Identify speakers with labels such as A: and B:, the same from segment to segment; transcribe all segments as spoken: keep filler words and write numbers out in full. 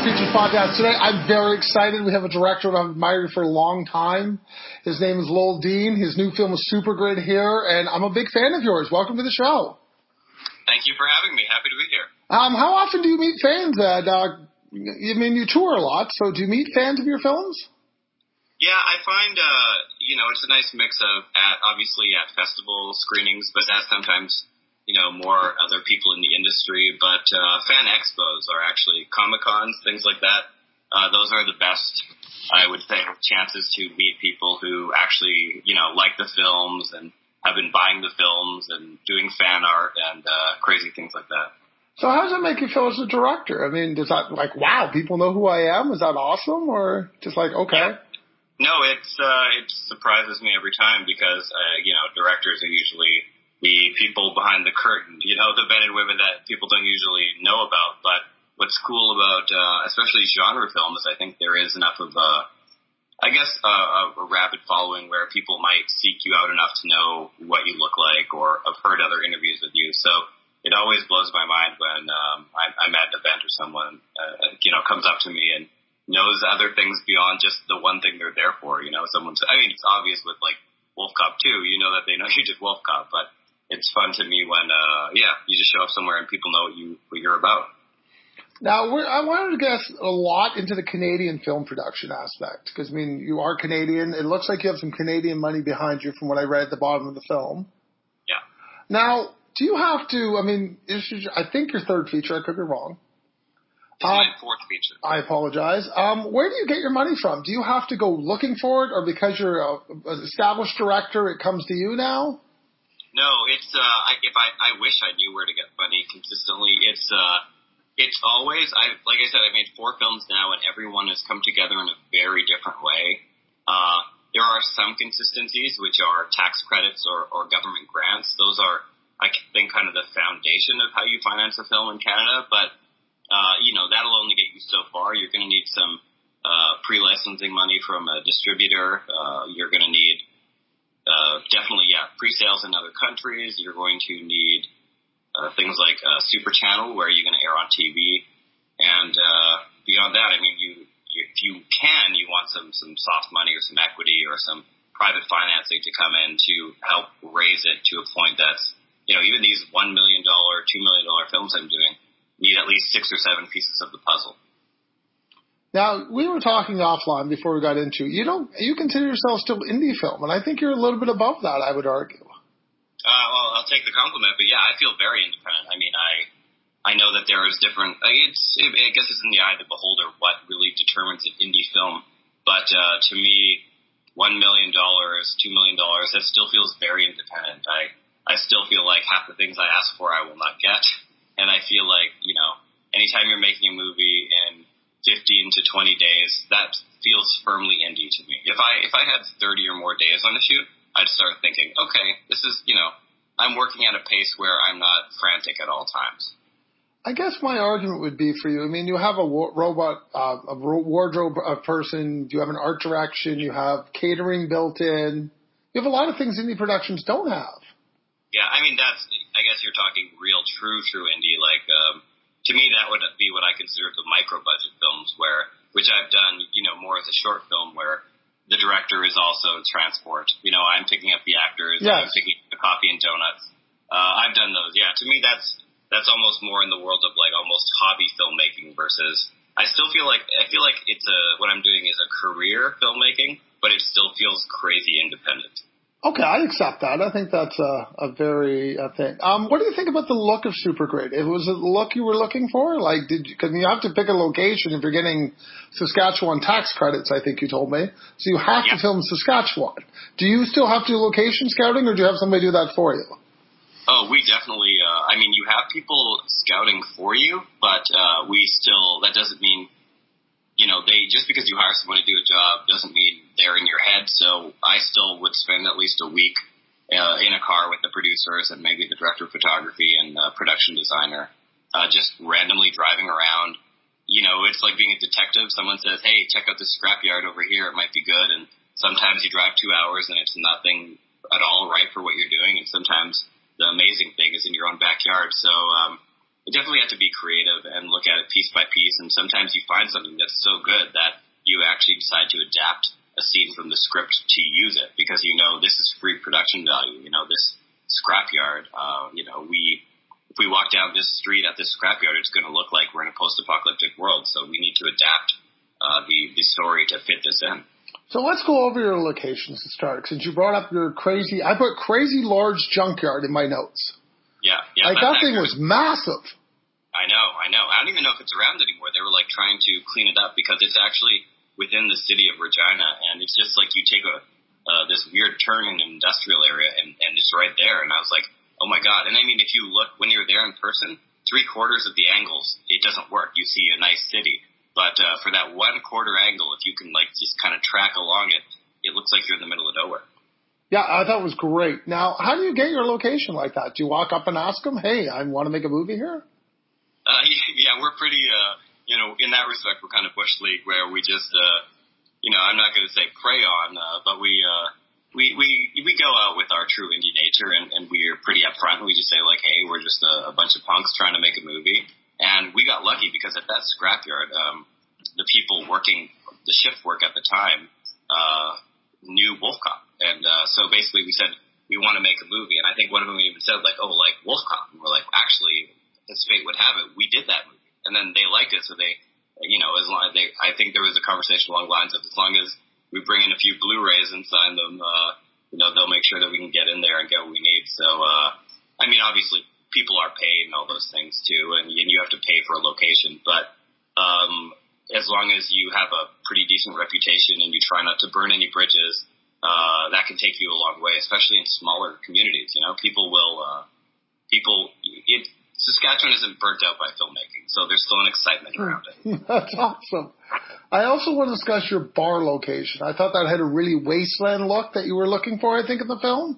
A: Features podcast. Today, I'm very excited. We have a director that I've admired for a long time. His name is Lowell Dean. His new film is Supergrid here, and I'm a big fan of yours. Welcome to the show.
B: Thank you for having me. Happy to be here.
A: Um, how often do you meet fans? At, uh, I mean, you tour a lot, so do you meet fans of your films?
B: Yeah, I find, uh, you know, it's a nice mix of, at obviously at festival screenings, but that's sometimes, you know, more other people in the industry. But uh, fan expos are actually Comic-Cons, things like that. Uh, those are the best, I would say, chances to meet people who actually, you know, like the films and have been buying the films and doing fan art and uh, crazy things like that.
A: So how does it make you feel as a director? I mean, does that, like, wow, people know who I am? Is that awesome? Or just like, okay.
B: Yeah. No, it's uh, it surprises me every time because, uh, you know, directors are usually the people behind the curtain, you know, the men and women that people don't usually know about. But what's cool about, uh, especially genre films, I think there is enough of a, I guess, uh, a rabid following where people might seek you out enough to know what you look like or have heard other interviews with you. So it always blows my mind when um, I'm, I'm at an event or someone, uh, you know, comes up to me and knows other things beyond just the one thing they're there for. You know, someone's, I mean, it's obvious with like Wolf Cop two, you know that they know you did Wolf Cop, but it's fun to me when, uh, yeah, you just show up somewhere and people know what you, what you're about.
A: Now, we're, I wanted to get a lot into the Canadian film production aspect, because, I mean, you are Canadian. It looks like you have some Canadian money behind you from what I read at the bottom of the film.
B: Yeah.
A: Now, do you have to, I mean, this is, I think your third feature, I could be wrong.
B: It's um, my fourth feature.
A: I apologize. Um, where do you get your money from? Do you have to go looking for it, or because you're a, an established director, it comes to you now?
B: No, it's, uh, I, if I, I wish I knew where to get money consistently. It's, uh, it's always, I, like I said, I made four films now and everyone has come together in a very different way. Uh, there are some consistencies, which are tax credits or, or government grants. Those are, I think, kind of the foundation of how you finance a film in Canada, but Uh, you know, that'll only get you so far. You're going to need some uh, pre-licensing money from a distributor. Uh, you're going to need uh, definitely, yeah, pre-sales in other countries. You're going to need uh, things like uh, Super Channel, where you're going to air on T V. And uh, beyond that, I mean, you, you if you can, you want some, some soft money or some equity or some private financing to come in to help raise it to a point that's, you know, even these one million dollars, two million dollars films I'm doing need at least six or seven pieces of the puzzle.
A: Now, we were talking offline before we got into you don't you consider yourself still indie film, and I think you're a little bit above that, I would argue.
B: Uh, well, I'll take the compliment, but yeah, I feel very independent. I mean, I I know that there is different. It's it, I guess it's in the eye of the beholder what really determines an indie film. But uh, to me, one million dollars, two million dollars, that still feels very independent. I I still feel like half the things I ask for I will not get. And I feel like, you know, anytime you're making a movie in fifteen to twenty days, that feels firmly indie to me. If I if I had thirty or more days on the shoot, I'd start thinking, okay, this is, you know, I'm working at a pace where I'm not frantic at all times.
A: I guess my argument would be for you, I mean, you have a wa- robot, uh, a wardrobe uh, person, you have an art direction, you have catering built in. You have a lot of things indie productions don't have.
B: Yeah, I mean, that's, I guess you're talking real, true, true indie. Like, um, to me, that would be what I consider the micro-budget films, where, which I've done, you know, more as a short film, where the director is also transport. You know, I'm picking up the actors,
A: yes.
B: I'm picking up the coffee and donuts. Uh, I've done those. Yeah, to me, that's that's almost more in the world of like almost hobby filmmaking versus. I still feel like I feel like it's a what I'm doing is a career filmmaking, but it still feels crazy independent.
A: Okay, I accept that. I think that's a, a very uh, thing. Um, what do you think about the look of Supergrid? It was it the look you were looking for? Like, did because you, you have to pick a location if you're getting Saskatchewan tax credits? I think you told me. So you have
B: yeah.
A: to film Saskatchewan. Do you still have to do location scouting, or do you have somebody do that for you?
B: Oh, we definitely. Uh, I mean, you have people scouting for you, but uh, we still. That doesn't mean. You know, they just because you hire someone to do a job doesn't mean they're in your head. So I still would spend at least a week uh, in a car with the producers and maybe the director of photography and uh, production designer, uh, just randomly driving around. You know, it's like being a detective. Someone says, "Hey, check out this scrapyard over here. It might be good." And sometimes you drive two hours and it's nothing at all right for what you're doing. And sometimes the amazing thing is in your own backyard. So um, you definitely have to be creative and look at it piece by piece. And sometimes you find something that's so good that you actually decide to adapt a scene from the script to use it because you know this is free production value. You know, this scrapyard, uh, you know, we if we walk down this street at this scrapyard, it's going to look like we're in a post-apocalyptic world. So we need to adapt uh, the, the story to fit this in.
A: So let's go over your locations to start. Since you brought up your crazy, I put crazy large junkyard in my notes.
B: Yeah, yeah.
A: Like that thing was massive.
B: I know, I know. I don't even know if it's around anymore. They were like trying to clean it up because it's actually within the city of Regina, and it's just like you take a uh, this weird turn in an industrial area, and, and it's right there. And I was like, oh my god. And I mean, if you look when you're there in person, three quarters of the angles it doesn't work. You see a nice city. But uh, for that one quarter angle, if you can like just kind of track along it, it looks like you're in the middle of nowhere.
A: Yeah, I thought it was great. Now, how do you get your location like that? Do you walk up and ask them, hey, I want to make a movie here?
B: Uh, yeah, we're pretty, uh, you know, in that respect, we're kind of Bush League where we just, uh, you know, I'm not going to say prey on, uh, but we, uh, we, we, we go out with our true indie nature and, and we're pretty upfront. We just say like, hey, we're just a, a bunch of punks trying to make a movie. And we got lucky because at that scrapyard, um, the people working the shift work at the time uh, knew Wolf Cop. And uh, so basically we said, we want to make a movie. And I think one of them even said, like, oh, like Wolf Cop. And we're like, actually, as fate would have it, we did that movie. And then they liked it. So they, you know, as long as they, I think there was a conversation along the lines of as long as we bring in a few Blu-rays and sign them, uh, you know, they'll make sure that we can get in there and get what we need. So, uh, I mean, obviously, people are paid and all those things too, and, and you have to pay for a location. But um, as long as you have a pretty decent reputation and you try not to burn any bridges, uh, that can take you a long way, especially in smaller communities. You know, people will, uh, people, it, Saskatchewan isn't burnt out by filmmaking, so there's still an excitement around it.
A: That's awesome. I also want to discuss your bar location. I thought that had a really wasteland look that you were looking for, I think, in the film.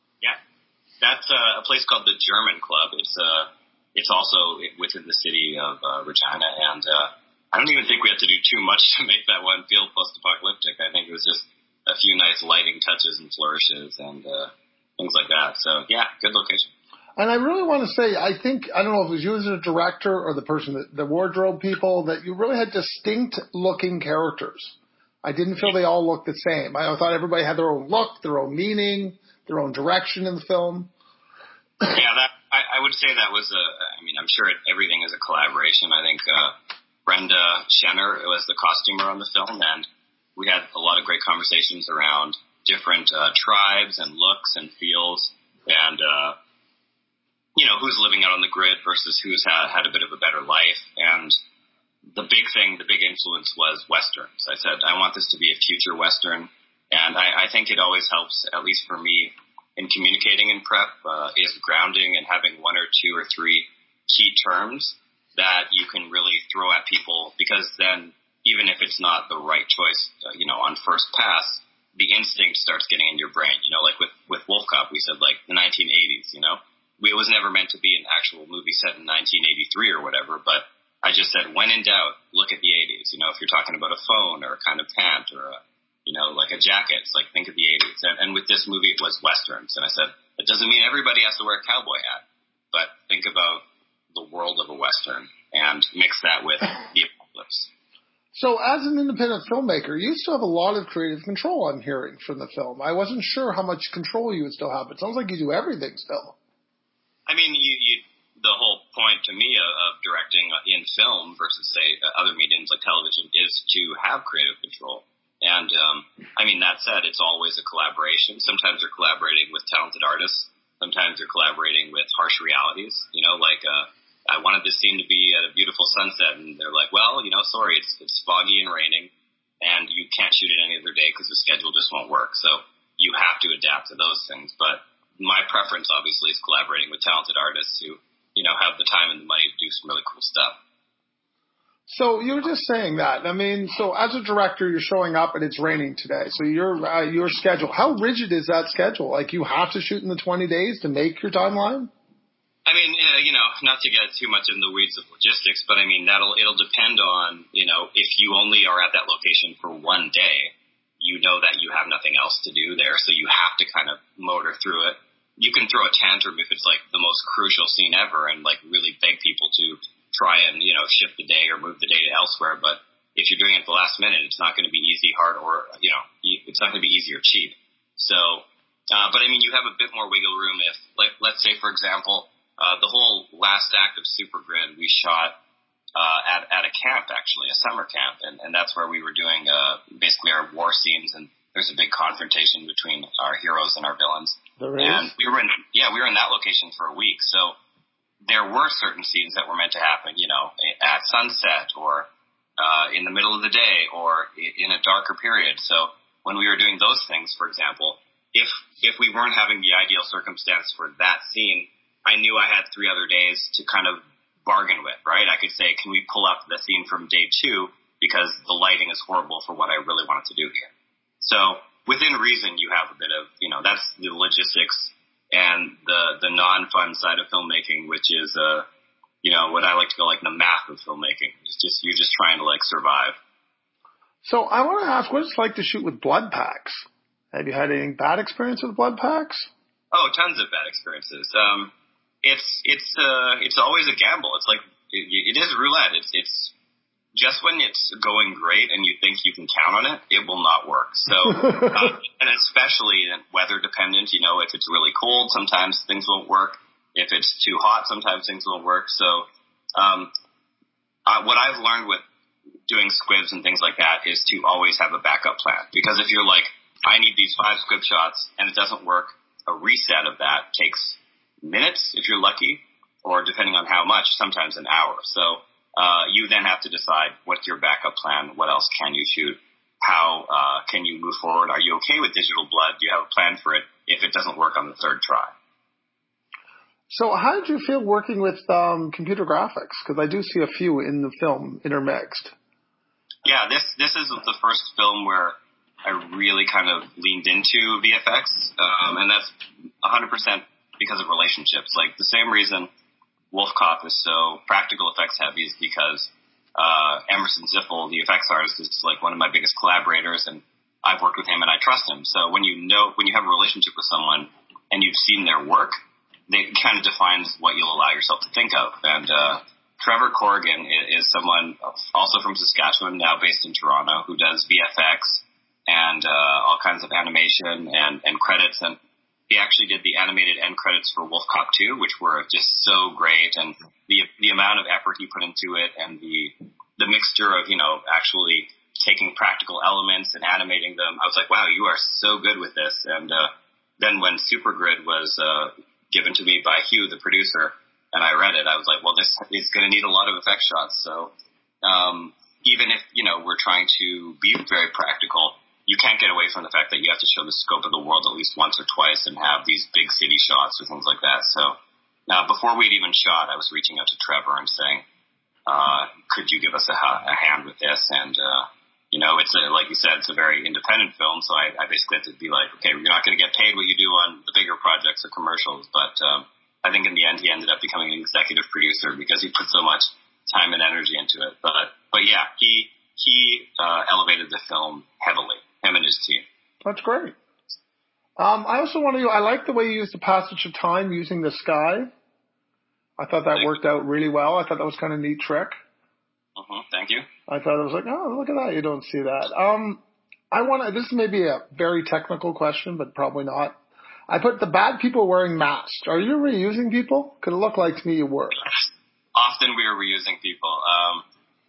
B: That's uh, a place called the German Club. It's uh, it's also within the city of uh, Regina, and uh, I don't even think we had to do too much to make that one feel post-apocalyptic. I think it was just a few nice lighting touches and flourishes and uh, things like that. So yeah, good location.
A: And I really want to say, I think, I don't know if it was you as a director or the person, that, the wardrobe people, that you really had distinct-looking characters. I didn't feel they all looked the same. I thought everybody had their own look, their own meaning, their own direction in the film.
B: Yeah, that I, I would say that was a. I mean, I'm sure it, everything is a collaboration. I think uh, Brenda Schenner was the costumer on the film, and we had a lot of great conversations around different uh, tribes and looks and feels, and uh, you know, who's living out on the grid versus who's had, had a bit of a better life. And the big thing, the big influence was Westerns. I said, I want this to be a future Western. And I, I think it always helps, at least for me, in communicating in prep, uh, is grounding and having one or two or three key terms that you can really throw at people, because then even if it's not the right choice, uh, you know, on first pass, the instinct starts getting in your brain. You know, like with, with Wolf Cop, we said like the nineteen eighties, you know. We, it was never meant to be an actual movie set in nineteen eighty-three or whatever, but I just said, when in doubt, look at the eighties. You know, if you're talking about a phone or a kind of pant or a, you know, like a jacket, it's like, think of the eighties. And, and with this movie, it was Westerns. And I said, it doesn't mean everybody has to wear a cowboy hat, but think about the world of a Western and mix that with the apocalypse.
A: So as an independent filmmaker, you still have a lot of creative control, I'm hearing, from the film. I wasn't sure how much control you would still have. It sounds like you do everything still.
B: I mean, you, you, the whole point to me of, of directing in film versus, say, other mediums like television is to have creative control. And, um, I mean, that said, it's always a collaboration. Sometimes you're collaborating with talented artists. Sometimes you're collaborating with harsh realities. You know, like, uh, I wanted this scene to be at a beautiful sunset, and they're like, well, you know, sorry, it's, it's foggy and raining, and you can't shoot it any other day because the schedule just won't work. So you have to adapt to those things. But my preference, obviously, is collaborating with talented artists who, you know, have the time and the money to do some really cool stuff.
A: So you were just saying that. I mean, so as a director, you're showing up and it's raining today. So your uh, your schedule, how rigid is that schedule? Like, you have to shoot in the twenty days to make your timeline?
B: I mean, uh, you know, not to get too much in the weeds of logistics, but I mean, that'll it'll depend on, you know, if you only are at that location for one day, you know that you have nothing else to do there, so you have to kind of motor through it. you can throw a tantrum if it's like the most crucial scene ever and like really beg people to try and, you know, shift the day or move the day to elsewhere. But if you're doing it at the last minute, it's not going to be easy, hard, or, you know, it's not going to be easy or cheap. So, uh, but I mean, you have a bit more wiggle room if, like, let's say, for example, uh, the whole last act of Super Grid we shot uh, at, at a camp, actually, a summer camp. And, and that's where we were doing uh, basically our war scenes, and there's a big confrontation between our heroes and our villains.
A: There is?
B: And we were in, yeah, we were in that location for a week. So there were certain scenes that were meant to happen, you know, at sunset or uh, in the middle of the day or in a darker period. So when we were doing those things, for example, if if we weren't having the ideal circumstance for that scene, I knew I had three other days to kind of bargain with, right? I could say, can we pull up the scene from day two because the lighting is horrible for what I really wanted to do here. So within reason, you have a bit of, you know, that's the logistics and the the non-fun side of filmmaking, which is, uh, you know, what I like to call like the math of filmmaking. It's just you're just trying to like survive.
A: So I want to ask, what it's like to shoot with blood packs. Have you had any bad experience with blood packs?
B: Oh, tons of bad experiences. Um, it's it's uh, it's always a gamble. It's like it, it is roulette. It's it's just when it's going great and you think you can count on it, it will not work. So, uh, and especially weather dependent, you know, if it's really cold, sometimes things won't work. If it's too hot, sometimes things won't work. So, um, uh, what I've learned with doing squibs and things like that is to always have a backup plan. Because if you're like, I need these five squib shots and it doesn't work, a reset of that takes minutes if you're lucky, or depending on how much, sometimes an hour. So, Uh, you then have to decide what's your backup plan, what else can you shoot, how uh, can you move forward, are you okay with digital blood, do you have a plan for it if it doesn't work on the third try.
A: So how did you feel working with um, computer graphics? Because I do see a few in the film intermixed.
B: Yeah, this this is the first film where I really kind of leaned into V F X, um, and that's one hundred percent because of relationships. Like the same reason Wolf Cop is so practical effects heavy is because uh, Emerson Ziffel, the effects artist, is like one of my biggest collaborators, and I've worked with him and I trust him. So when you know, when you have a relationship with someone and you've seen their work, it kind of defines what you'll allow yourself to think of. And uh, Trevor Corrigan is someone also from Saskatchewan, now based in Toronto, who does V F X and uh, all kinds of animation and, and credits. And he actually did the animated end credits for Wolf Cop two, which were just so great, and the the amount of effort he put into it, and the the mixture of, you know, actually taking practical elements and animating them. I was like, wow, you are so good with this. And uh, then when Super Grid was uh, given to me by Hugh, the producer, and I read it, I was like, well, this is going to need a lot of effect shots. So um, even if, you know, we're trying to be very practical, you can't get away from the fact that you have to show the scope of the world at least once or twice and have these big city shots or things like that. So now, before we'd even shot, I was reaching out to Trevor and saying, uh, could you give us a, a hand with this? And, uh, you know, it's a, like you said, it's a very independent film. So I, I basically had to be like, okay, you're not going to get paid what you do on the bigger projects or commercials. But um, I think in the end, he ended up becoming an executive producer because he put so much time and energy into it. But, but yeah, he, he uh, elevated the film heavily. Him and his team.
A: That's great. Um, I also want to, I like the way you used the passage of time using the sky. I thought that
B: Thank
A: worked you. out really well. I thought that was kind of a neat trick.
B: Uh-huh. Thank you.
A: I thought it was like, oh, look at that. You don't see that. Um, I want to, this may be a very technical question, but probably not. I put the bad people wearing masks. Are you reusing people? Because it looked like to me you were.
B: Often we are reusing people. Um,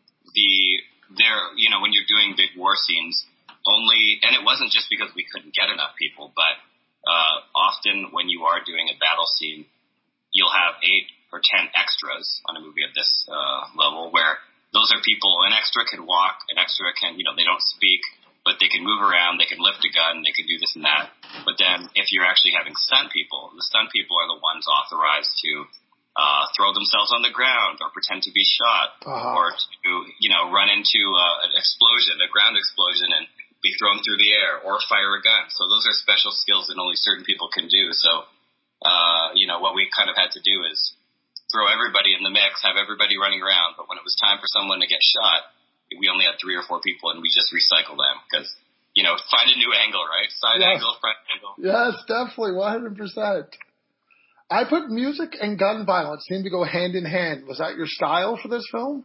B: the, there, you know, when you're doing big war scenes, only, and it wasn't just because we couldn't get enough people, but uh, often when you are doing a battle scene, you'll have eight or ten extras on a movie of this uh, level, where those are people, an extra can walk, an extra can, you know, they don't speak, but they can move around, they can lift a gun, they can do this and that. But then if you're actually having stunt people, the stunt people are the ones authorized to uh, throw themselves on the ground or pretend to be shot uh-huh. or to, you know, run into uh, an explosion, a ground explosion, and be thrown through the air or fire a gun. So those are special skills that only certain people can do. So, uh, you know, what we kind of had to do is throw everybody in the mix, have everybody running around. But when it was time for someone to get shot, we only had three or four people and we just recycled them because, you know, find a new angle, right? Side
A: yes.
B: angle, front angle.
A: Yes, definitely. one hundred percent. I put music and gun violence seem to go hand in hand. Was that your style for this film?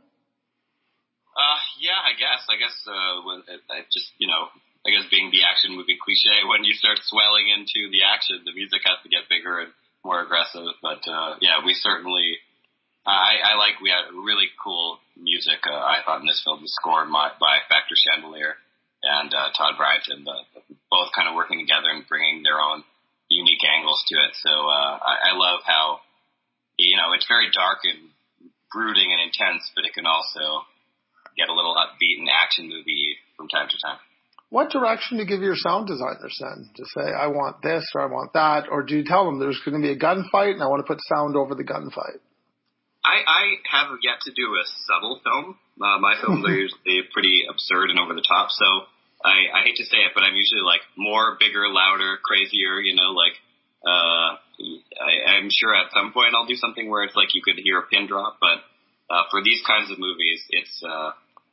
B: Uh, yeah, I guess. I guess, uh, when it, it just, you know, I guess being the action movie cliche, when you start swelling into the action, the music has to get bigger and more aggressive. But, uh, yeah, we certainly, I, I like, we had really cool music, uh, I thought in this film, the score by, by Factor Chandelier and, uh, Todd Bryant, and, uh, both kind of working together and bringing their own unique angles to it. So, uh, I, I love how, you know, it's very dark and brooding and intense, but it can also get a little upbeat and action movie from time to time.
A: What direction do you give your sound designers then? To say, I want this or I want that? Or do you tell them there's going to be a gunfight and I want to put sound over the gunfight?
B: I, I have yet to do a subtle film. Uh, my films are usually pretty absurd and over the top, so I, I hate to say it, but I'm usually like more, bigger, louder, crazier, you know, like, uh, I, I'm sure at some point I'll do something where it's like you could hear a pin drop, but, uh, for these kinds of movies, it's, uh,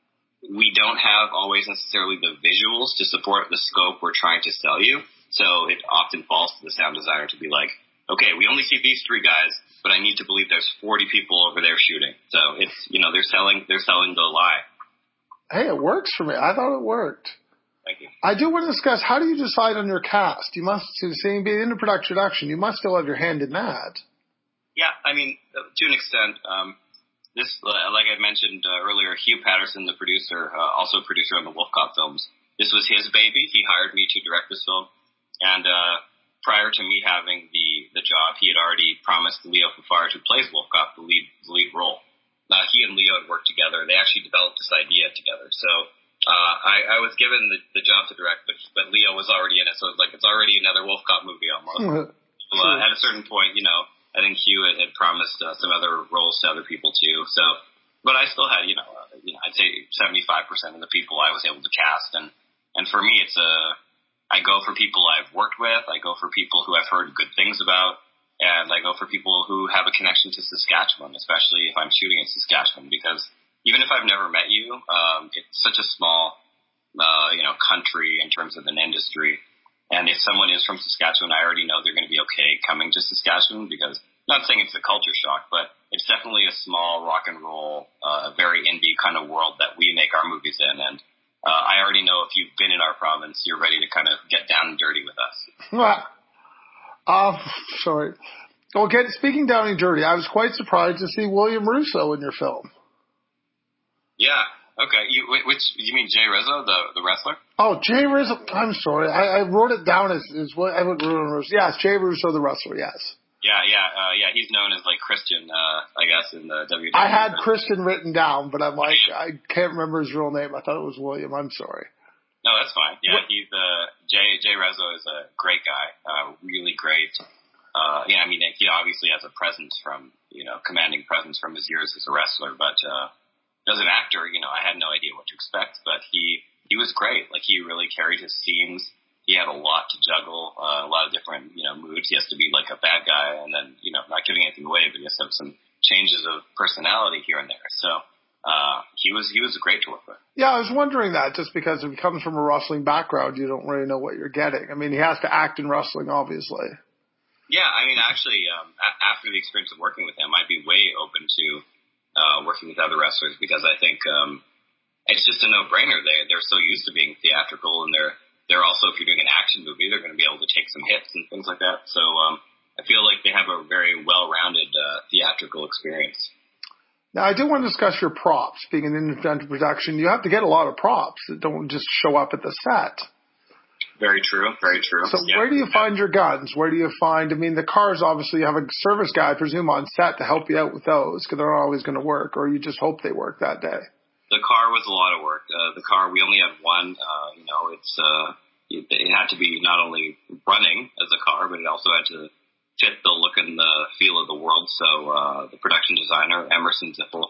B: we don't have always necessarily the visuals to support the scope we're trying to sell you, so it often falls to the sound designer to be like, okay, we only see these three guys, but I need to believe there's forty people over there shooting. So it's, you know, they're selling, they're selling the lie.
A: Hey, it works for me. I thought it worked.
B: Thank you.
A: I do want to discuss, how do you decide on your cast? You must, seeing being into production, you must still have your hand in that.
B: Yeah, I mean, to an extent, um, this, uh, like I mentioned uh, earlier, Hugh Patterson, the producer, uh, also producer on the Wolf Cop films, this was his baby. He hired me to direct this film, and, uh, prior to me having the, the job, he had already promised Leo Fafard, who plays Wolf Cop, the lead, the lead role. Uh, he and Leo had worked together. They actually developed this idea together. So uh, I, I was given the, the job to direct, but, but Leo was already in it. So it was like, it's already another Wolf Cop movie almost. so, uh, at a certain point, you know, I think Hugh had, had promised uh, some other roles to other people too. So, but I still had, you know, uh, you know, I'd say seventy-five percent of the people I was able to cast. And, and for me, it's a, I go for people I've worked with. I go for people who I've heard good things about. And I go for people who have a connection to Saskatchewan, especially if I'm shooting in Saskatchewan, because even if I've never met you, um, it's such a small, uh, you know, country in terms of an industry. And if someone is from Saskatchewan, I already know they're going to be okay coming to Saskatchewan, because I'm not saying it's a culture shock, but it's definitely a small rock and roll, uh, very indie kind of world that we make our movies in. And Uh, I already know if you've been in our province, you're ready to kind of get down and dirty with us.
A: Uh, sorry. Well, get, speaking down and dirty, I was quite surprised to see William Russo in your film.
B: Yeah. Okay. You, which, you mean Jay Rizzo, the, the wrestler?
A: Oh, Jay Rizzo. I'm sorry. I, I wrote it down as, as what I would Russo. Yes, Jay Russo, the wrestler. Yes.
B: Yeah, yeah, uh, yeah. He's known as like Christian, uh, I guess, in the W W E.
A: I had Christian written down, but I'm like, I can't remember his real name. I thought it was William. I'm sorry.
B: No, that's fine. Yeah, what? he's uh, Jay Jay Rizzo is a great guy, uh, really great. Uh, yeah, I mean, he obviously has a presence from, you know, commanding presence from his years as a wrestler, but uh, as an actor, you know, I had no idea what to expect, but he he was great. Like, he really carried his scenes. He had a lot to juggle, uh, a lot of different, you know, moods. He has to be like a bad guy, and then, you know, not giving anything away, but he has to have some changes of personality here and there. So uh, he was he was great to work with.
A: Yeah, I was wondering that, just because if he comes from a wrestling background, you don't really know what you're getting. I mean, he has to act in wrestling, obviously.
B: Yeah, I mean, actually, um, a- after the experience of working with him, I'd be way open to uh, working with other wrestlers, because I think um, it's just a no-brainer. They they're so used to being theatrical, and they're They're also, if you're doing an action movie, they're going to be able to take some hits and things like that. So um, I feel like they have a very well-rounded uh, theatrical experience.
A: Now, I do want to discuss your props. Being an independent production, you have to get a lot of props that don't just show up at the set.
B: Very true, very true.
A: So
B: yeah.
A: where do you find your guns? Where do you find, I mean, the cars, obviously, you have a service guy, I presume, on set to help you out with those, because they're not always going to work, or you just hope they work that day.
B: The car was a lot of work. Uh, the car, we only had one. Uh, you know, it's uh, it, it had to be not only running as a car, but it also had to fit the look and the feel of the world. So uh, the production designer, Emerson Ziffel,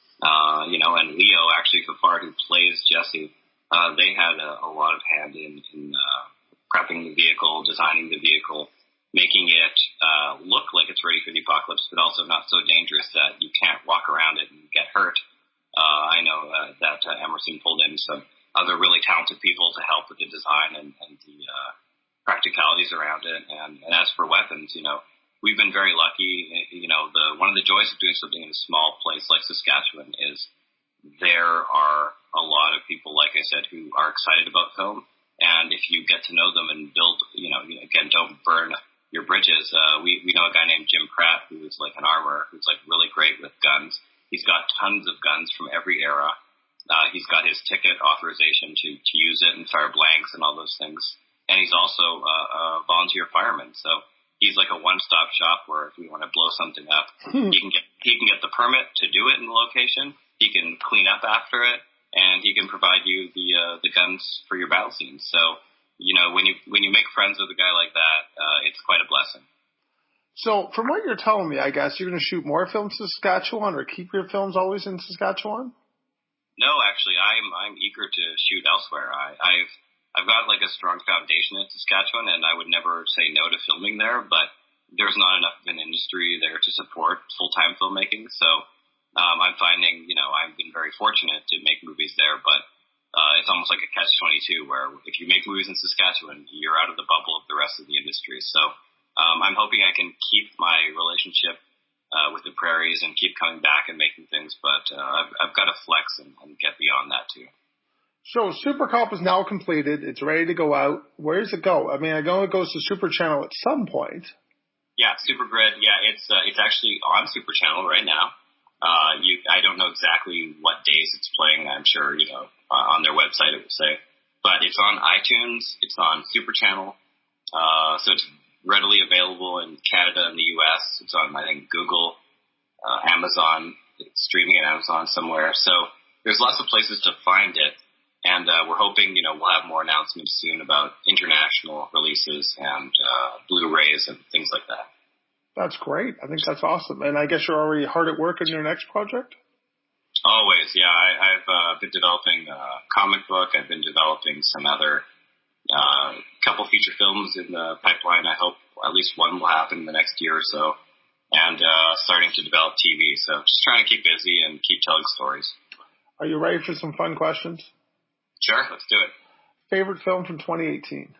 B: uh, you know, and Leo, actually, Fafard, who plays Jesse, uh, they had a, a lot of hand in, in uh, prepping the vehicle, designing the vehicle, making it uh, look like it's ready for the apocalypse, but also not so dangerous that you can't walk around it and get hurt. Uh, I know uh, that uh, Emerson pulled in some other really talented people to help with the design and, and the uh, practicalities around it. And, and as for weapons, you know, we've been very lucky. You know, the one of the joys of doing something in a small place like Saskatchewan is there are a lot of people, like I said, who are excited about film. And if you get to know them and build, you know, again, don't burn your bridges. Uh, we, we know a guy named Jim Pratt who is like an armorer who's like really great with guns. He's got tons of guns from every era. Uh, he's got his ticket authorization to, to use it and fire blanks and all those things. And he's also a, a volunteer fireman. So he's like a one-stop shop where if we want to blow something up,
A: Hmm.
B: he can get, he can get the permit to do it in the location. He can clean up after it. And he can provide you the uh, the guns for your battle scenes. So, you know, when you when you make friends with a guy like that, uh, it's quite a blessing.
A: So, from what you're telling me, I guess you're going to shoot more films in Saskatchewan, or keep your films always in Saskatchewan?
B: No, actually, I'm I'm eager to shoot elsewhere. I, I've I've got like a strong foundation in Saskatchewan, and I would never say no to filming there. But there's not enough of an industry there to support full time filmmaking. So. Um, I'm finding, you know, I've been very fortunate to make movies there, but uh, it's almost like a catch twenty-two where if you make movies in Saskatchewan, you're out of the bubble of the rest of the industry. So um, I'm hoping I can keep my relationship uh, with the prairies and keep coming back and making things, but uh, I've, I've got to flex and, and get beyond that too.
A: So, Super Cop is now completed. It's ready to go out. Where does it go? I mean, I know it goes to Super Channel at some point.
B: Yeah, Super Grid. Yeah, it's uh, it's actually on Super Channel right now. Uh, you, I don't know exactly what days it's playing. I'm sure, you know, uh, on their website it will say. But it's on iTunes. It's on Super Channel. Uh, so it's readily available in Canada and the U S. It's on, I think, Google, uh, Amazon. It's streaming at Amazon somewhere. So there's lots of places to find it. And uh, we're hoping, you know, we'll have more announcements soon about international releases and uh, Blu-rays and things like that.
A: That's great. I think that's awesome. And I guess you're already hard at work on your next project?
B: Always, yeah. I, I've uh, been developing a comic book. I've been developing some other uh, couple feature films in the pipeline. I hope at least one will happen in the next year or so. And uh, starting to develop T V. So just trying to keep busy and keep telling stories.
A: Are you ready for some fun questions?
B: Sure, let's do it.
A: Favorite film from twenty eighteen?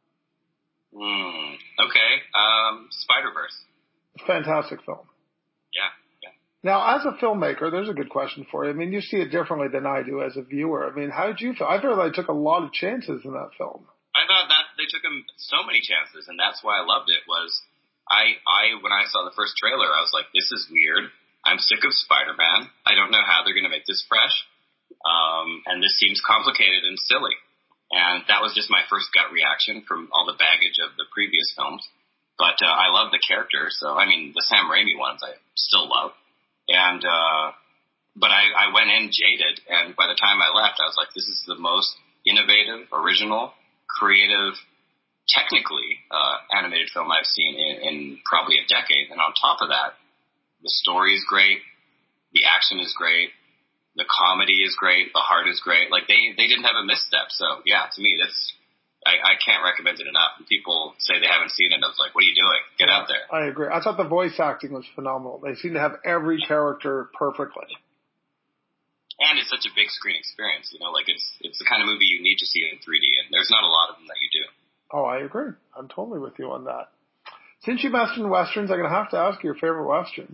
B: Mm, okay, um, Spider-Verse.
A: Fantastic film.
B: Yeah, yeah.
A: Now, as a filmmaker, there's a good question for you. I mean, you see it differently than I do as a viewer. I mean, how did you feel? I feel like I took a lot of chances in that film.
B: I thought that they took him so many chances, and that's why I loved it. Was I, I when I saw the first trailer, I was like, "This is weird. I'm sick of Spider-Man. I don't know how they're going to make this fresh, um, and this seems complicated and silly." And that was just my first gut reaction from all the baggage of the previous films. But uh, I love the characters. So, I mean, the Sam Raimi ones I still love. And, uh, but I, I went in jaded. And by the time I left, I was like, this is the most innovative, original, creative, technically uh, animated film I've seen in, in probably a decade. And on top of that, the story is great. The action is great. The comedy is great. The heart is great. Like, they, they didn't have a misstep. So, yeah, to me, that's... I, I can't recommend it enough. When people say they haven't seen it, I was like, what are you doing? Get out there.
A: I agree. I thought the voice acting was phenomenal. They seem to have every character perfectly.
B: And it's such a big screen experience. You know, like it's it's the kind of movie you need to see in three D, and there's not a lot of them that you do.
A: Oh, I agree. I'm totally with you on that. Since you mentioned Westerns, I'm going to have to ask you your favorite Western.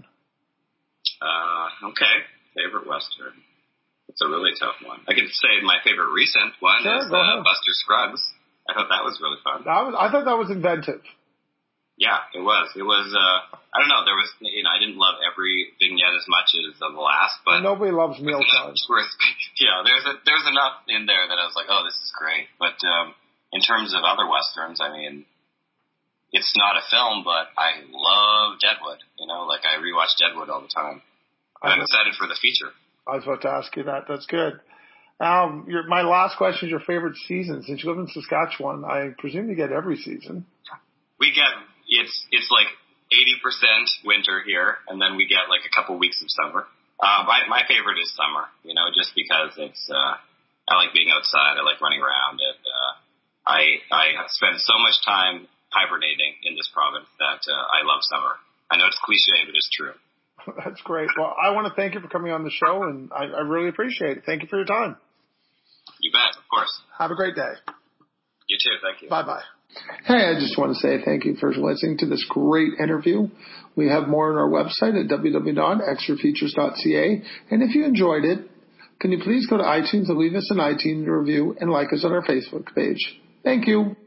B: Uh, okay. Favorite Western. It's a really tough one. I can say my favorite recent one
A: sure,
B: is uh, Buster Scruggs. I thought that was really fun.
A: That was, I thought that was inventive.
B: Yeah, it was. It was, uh, I don't know, there was, you know, I didn't love every vignette as much as the last, but.
A: And nobody loves mealtime.
B: Yeah, there's a, there's enough in there that I was like, oh, this is great. But, um, in terms of other Westerns, I mean, it's not a film, but I love Deadwood. You know, like I rewatch Deadwood all the time. And I'm excited for the feature.
A: I was about to ask you that. That's good. Um, your, my last question is your favorite season. Since you live in Saskatchewan, I presume you get every season.
B: We get, it's it's like eighty percent winter here, and then we get like a couple weeks of summer. Uh, my, my favorite is summer, you know, just because it's, uh, I like being outside, I like running around, and uh, I, I spend so much time hibernating in this province that uh, I love summer. I know it's cliche, but it's true.
A: That's great. Well, I want to thank you for coming on the show, and I, I really appreciate it. Thank you for your time.
B: You bet, of course.
A: Have a great day.
B: You too, thank you.
A: Bye-bye. Hey, I just want to say thank you for listening to this great interview. We have more on our website at w w w dot extra features dot c a. And if you enjoyed it, can you please go to iTunes and leave us an iTunes review and like us on our Facebook page. Thank you.